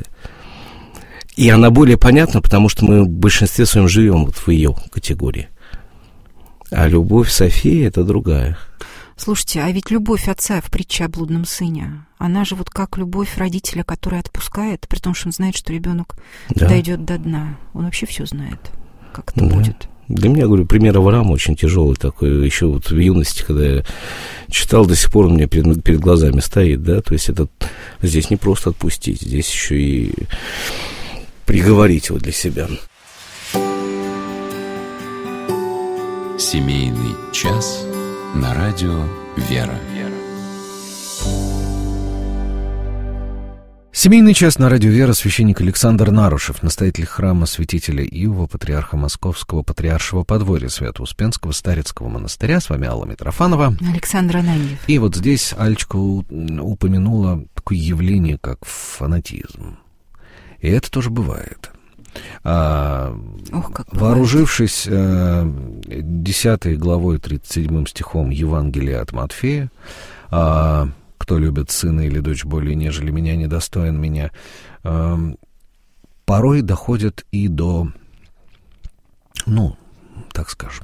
И она более понятна, потому что мы в большинстве своем живем вот в ее категории. А любовь Софии — это другая. Слушайте, а ведь любовь отца в притче о блудном сыне, она же вот как любовь родителя, который отпускает, при том, что он знает, что ребенок дойдет до дна. Он вообще все знает. Как это будет? Для меня, говорю, пример Авраама очень тяжелый такой. Еще вот в юности, когда я читал, до сих пор он у меня перед глазами стоит, да, то есть это здесь не просто отпустить, здесь еще и приговорить его для себя. Семейный час на радио «Вера». Семейный час на радио «Вера», священник Александр Нарушев, настоятель храма святителя Иова, патриарха Московского патриаршего подворья Свято-Успенского Старецкого монастыря. С вами Алла Митрофанова. Александр Ананьев. И вот здесь Алечка упомянула такое явление, как фанатизм. И это тоже бывает. Вооружившись 10 главой 37 стихом Евангелия от Матфея, кто любит сына или дочь более, нежели меня, недостоин меня, порой доходит и до, ну, так скажем.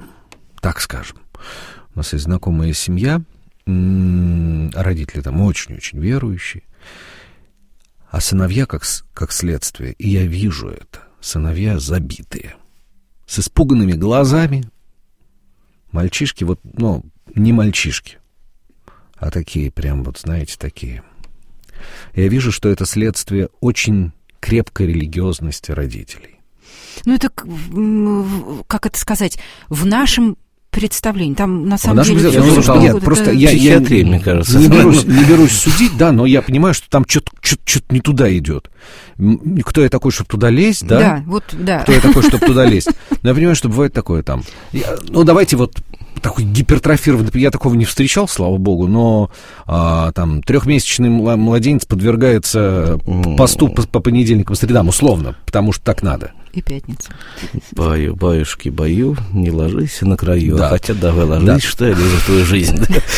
У нас есть знакомая семья, родители там очень-очень верующие, а сыновья как следствие, и я вижу это, сыновья забитые, с испуганными глазами, мальчишки, вот, ну, не мальчишки, а такие прям вот, знаете, такие. Я вижу, что это следствие очень крепкой религиозности родителей. Ну, это, как это сказать, в нашем представлении. Там, на самом деле... Нет, просто я мне кажется. Не берусь судить, да, но я понимаю, что там что-то не туда идет. Кто я такой, чтобы туда лезть, да? Да, вот, да. Кто я такой, чтобы туда лезть? Но я понимаю, что бывает такое там. Ну, давайте вот такой гипертрофированный, я такого не встречал, слава богу, но там 3-месячный младенец подвергается посту по понедельникам, средам, условно, потому что так надо. И пятница. Баюшки, бою, не ложись на краю, да. Хотя давай ложись, что я лезу в твою жизнь.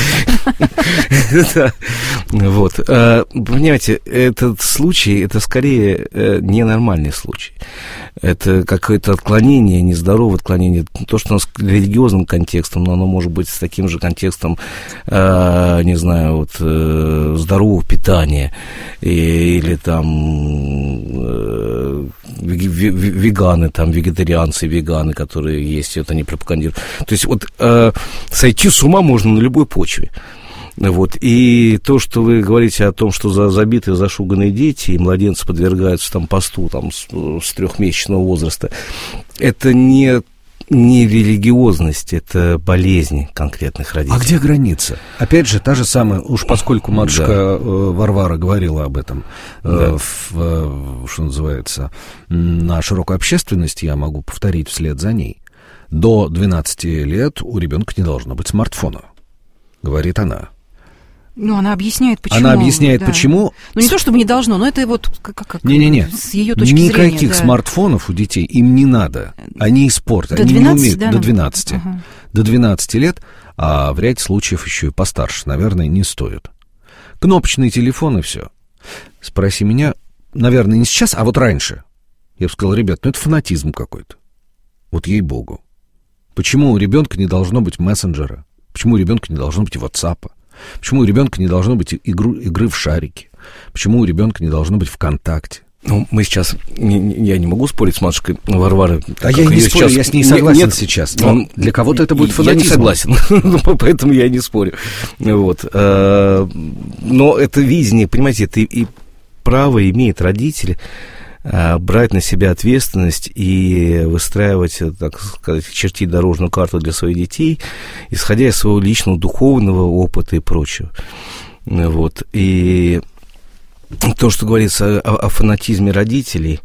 Вот. Понимаете, этот случай, это скорее ненормальный случай. Это какое-то отклонение, нездоровое отклонение. То, что у нас религиозным контекстом, но оно может быть с таким же контекстом, не знаю, вот здорового питания или там веганы, там вегетарианцы, веганы, которые есть, это не пропагандируют. То есть вот сойти с ума можно на любой почве. Вот. И то, что вы говорите о том, что забитые, зашуганные дети и младенцы подвергаются там посту там, с 3-месячного возраста, это не не религиозность, это болезни конкретных родителей. А где граница? Опять же, та же самая, уж поскольку матушка Варвара говорила об этом, что называется, на широкую общественность, я могу повторить вслед за ней. До 12 лет у ребенка не должно быть смартфона, говорит она. Ну, она объясняет, почему. Она объясняет, почему. Ну, не то, чтобы не должно, но это вот как не-не-не. С ее точки зрения. Никаких смартфонов у детей им не надо. Они испортят. Они 12, не умеют. Да, до 12. Ага. До 12 лет, а в ряде случаев еще и постарше, наверное, не стоит. Кнопочный телефон и все. Спроси меня, наверное, не сейчас, а вот раньше. Я бы сказал, ребят, ну это фанатизм какой-то. Вот ей-богу. Почему у ребенка не должно быть мессенджера? Почему у ребенка не должно быть WhatsApp? Почему у ребенка не должно быть игры в шарики? Почему у ребенка не должно быть ВКонтакте? Ну, мы сейчас... Я не могу спорить с матушкой Варварой. А я не спорю, я с ней согласен сейчас. Но для кого-то это будет фанатизм. Я не согласен, поэтому я не спорю. Вот. Но это видение, понимаете, это и право имеют родители брать на себя ответственность и выстраивать, так сказать, чертить дорожную карту для своих детей, исходя из своего личного духовного опыта и прочего. Вот. И то, что говорится о фанатизме родителей,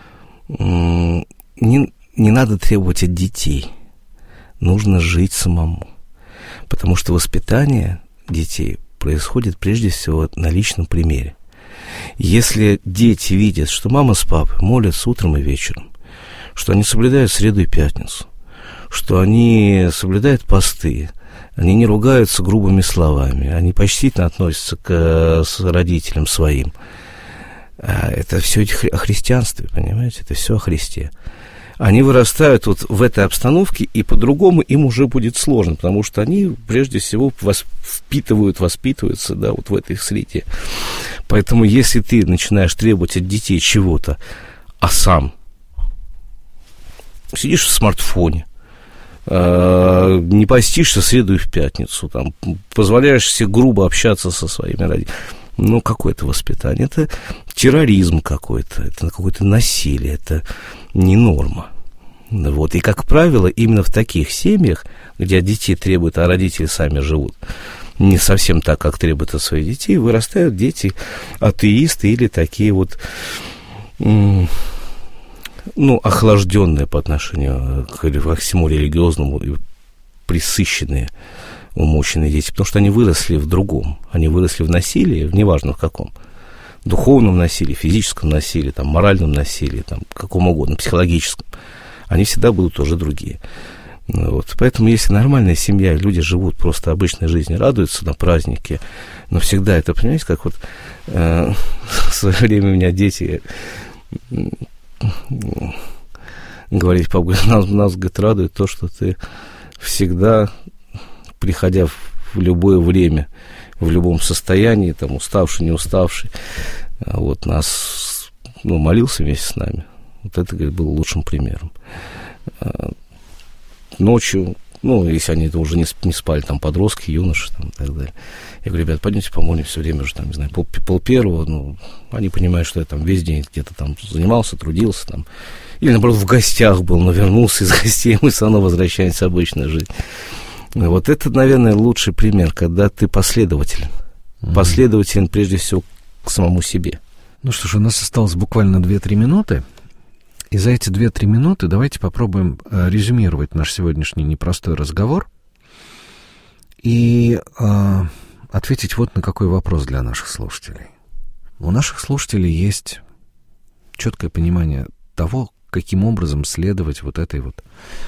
не надо требовать от детей. Нужно жить самому. Потому что воспитание детей происходит прежде всего на личном примере. Если дети видят, что мама с папой молятся утром и вечером, что они соблюдают среду и пятницу, что они соблюдают посты, они не ругаются грубыми словами, они почтительно относятся к родителям своим, это все о христианстве, понимаете, это все о Христе. Они вырастают вот в этой обстановке, и по-другому им уже будет сложно, потому что они, прежде всего, воспитываются, да, вот в этой среде. Поэтому, если ты начинаешь требовать от детей чего-то, а сам сидишь в смартфоне, не постишься в среду и в пятницу, там, позволяешь себе грубо общаться со своими родителями, ну, какое-то воспитание, это терроризм какой-то, это какое-то насилие, это не норма. Вот. И, как правило, именно в таких семьях, где от детей требуют, а родители сами живут не совсем так, как требуют от своих детей, вырастают дети атеисты или такие вот, ну, охлажденные по отношению к всему религиозному и пресыщенные, умощенные дети, потому что они выросли в другом, они выросли в насилии, неважно в каком, духовном насилии, физическом насилии, там, моральном насилии, там, каком угодно, психологическом, они всегда будут тоже другие. Вот. Поэтому, если нормальная семья, люди живут просто обычной жизнью, радуются на празднике, но всегда это, понимаете, как вот в свое время у меня дети говорили, папа, нас, говорит, радует то, что ты всегда, приходя в любое время, в любом состоянии, там, уставший, не уставший, вот, нас, молился вместе с нами. Вот это, говорит, было лучшим примером. Ночью, если они уже не спали, там, подростки, юноши, там, и так далее. Я говорю, ребят, пойдемте помолимся все время уже, там, не знаю, пол-первого, они понимают, что я там весь день где-то там занимался, трудился, там, или, наоборот, в гостях был, но вернулся из гостей, мы все равно возвращаемся в обычную жизнь. Вот это, наверное, лучший пример, когда ты последователен. Последователен, прежде всего, к самому себе. Ну что ж, у нас осталось буквально 2-3 минуты. И за эти 2-3 минуты давайте попробуем резюмировать наш сегодняшний непростой разговор и ответить вот на какой вопрос для наших слушателей. У наших слушателей есть четкое понимание того, каким образом следовать вот этой вот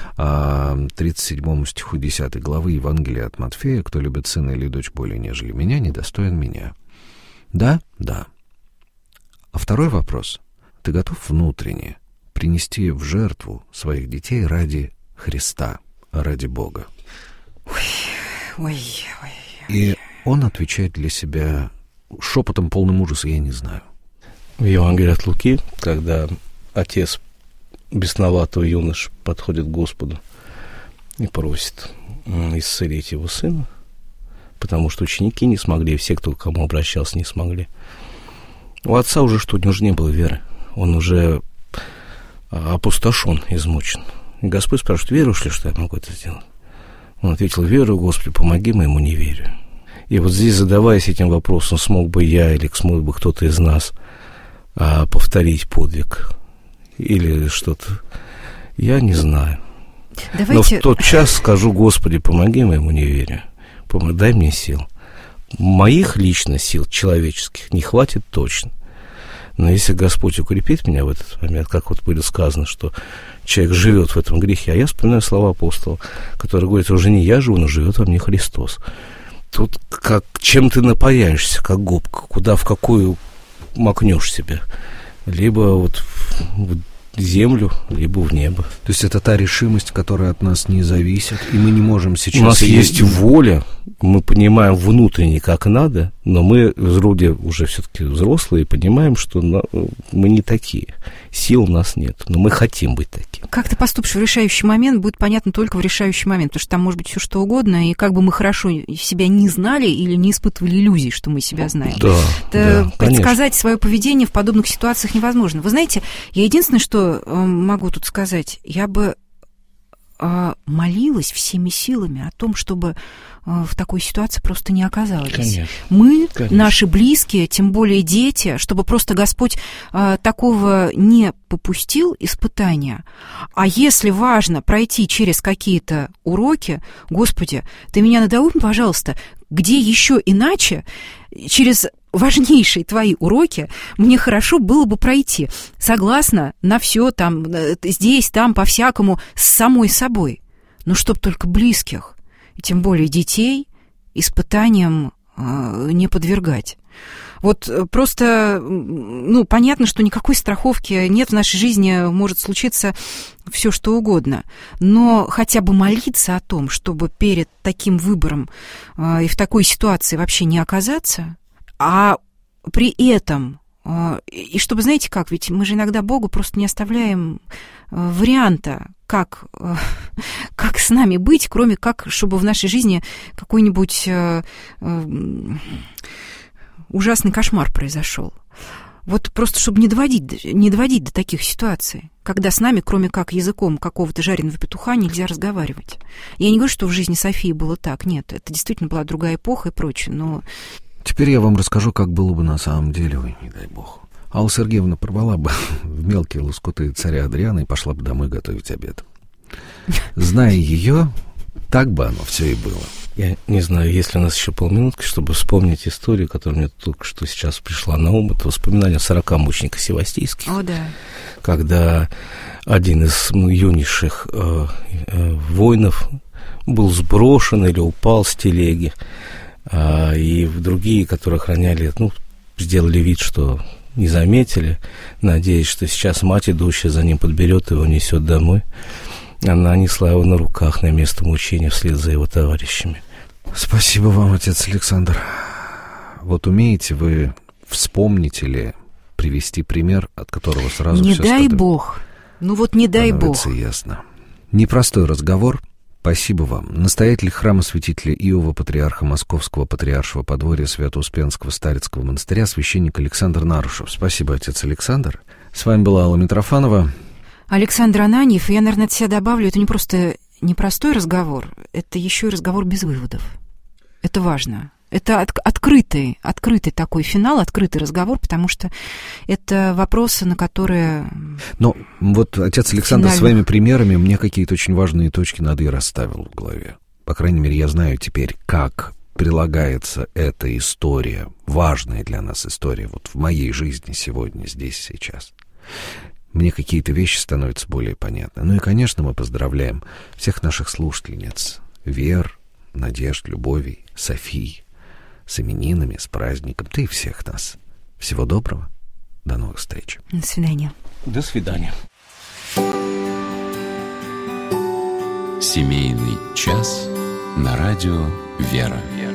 37 стиху 10 главы Евангелия от Матфея: «Кто любит сына или дочь более, нежели меня, недостоин меня». Да? Да. А второй вопрос. Ты готов внутренне принести в жертву своих детей ради Христа, ради Бога? Ой. И он отвечает для себя шепотом, полным ужаса: я не знаю. В Евангелии от Луки, когда отец бесноватого юноши подходит к Господу и просит исцелить его сына, потому что ученики не смогли, все, кто к кому обращался, не смогли. У отца уже не было веры. Он уже опустошен, измучен. И Господь спрашивает: веруешь ли, что я могу это сделать? Он ответил: верую, Господи, помоги моему неверию. И вот здесь, задаваясь этим вопросом, смог бы я или смог бы кто-то из нас повторить подвиг или что-то, я не знаю. Но в тот час скажу: Господи, помоги моему неверию, дай мне сил. Моих лично сил человеческих не хватит точно. Но если Господь укрепит меня в этот момент, как вот было сказано, что человек живет в этом грехе, а я вспоминаю слова апостола, который говорит: уже не я живу, но живет во мне Христос. Тут как чем ты напаяешься, как губка, куда, в какую макнешь себя. Либо вот в землю, либо в небо. То есть это та решимость, которая от нас не зависит, и мы не можем сейчас... У нас есть воля, мы понимаем внутренне, как надо, но мы вроде уже все-таки взрослые, понимаем, что мы не такие. Сил у нас нет, но мы хотим быть такими. Как ты поступишь в решающий момент, будет понятно только в решающий момент, потому что там может быть все что угодно, и как бы мы хорошо себя не знали или не испытывали иллюзий, что мы себя знаем. Да, предсказать свое поведение в подобных ситуациях невозможно. Вы знаете, я единственное, что могу тут сказать, я бы молилась всеми силами о том, чтобы в такой ситуации просто не оказалось. Конечно. Мы, наши близкие, тем более дети, чтобы просто Господь такого не попустил испытания. А если важно пройти через какие-то уроки, Господи, Ты меня надоуми, пожалуйста, где еще иначе через важнейшие твои уроки мне хорошо было бы пройти. Согласна на все там, здесь, там, по-всякому, с самой собой. Но чтоб только близких, и тем более детей, испытаниям не подвергать. Вот просто, понятно, что никакой страховки нет в нашей жизни, может случиться все что угодно. Но хотя бы молиться о том, чтобы перед таким выбором и в такой ситуации вообще не оказаться, а при этом, и чтобы, знаете как, ведь мы же иногда Богу просто не оставляем варианта, как с нами быть, кроме как, чтобы в нашей жизни какой-нибудь ужасный кошмар произошел. Вот просто, чтобы не доводить до таких ситуаций, когда с нами, кроме как языком какого-то жареного петуха, нельзя разговаривать. Я не говорю, что в жизни Софии было так. Нет, это действительно была другая эпоха и прочее, но... Теперь я вам расскажу, как было бы на самом деле, ой, не дай бог. Алла Сергеевна порвала бы в мелкие лоскуты царя Адриана и пошла бы домой готовить обед. Зная ее, так бы оно все и было. Я не знаю, есть ли у нас еще полминутки, чтобы вспомнить историю, которая мне только что сейчас пришла на ум. Это воспоминание 40 мучеников севастийских. О, да. Когда один из юнейших воинов был сброшен или упал с телеги, и другие, которые охраняли, сделали вид, что не заметили, надеясь, что сейчас мать, идущая за ним, подберет его, несет домой. Она несла его на руках на место мучения вслед за его товарищами. Спасибо вам, отец Александр. Вот умеете вы вспомнить или привести пример, от которого сразу не все дай Бог. Не дай Бог. Ясно. Непростой разговор. Спасибо вам. Настоятель храма святителя Иова, патриарха Московского патриаршего подворья Свято-Успенского Старицкого монастыря, священник Александр Нарушев. Спасибо, отец Александр. С вами была Алла Митрофанова. Александр Ананьев. И я, наверное, от себя добавлю, это не просто непростой разговор, это еще и разговор без выводов. Это важно. Это открытый такой финал, открытый разговор, потому что это вопросы, на которые... Но вот отец Александр своими примерами мне какие-то очень важные точки над «и» расставил в голове. По крайней мере, я знаю теперь, как прилагается эта история, важная для нас история, вот в моей жизни сегодня, здесь, сейчас. Мне какие-то вещи становятся более понятны. Ну и, конечно, мы поздравляем всех наших слушательниц: Вер, Надежд, Любови, Софии, с именинами, с праздником, да и всех нас. Всего доброго. До новых встреч. До свидания. До свидания. Семейный час на радио «Вера».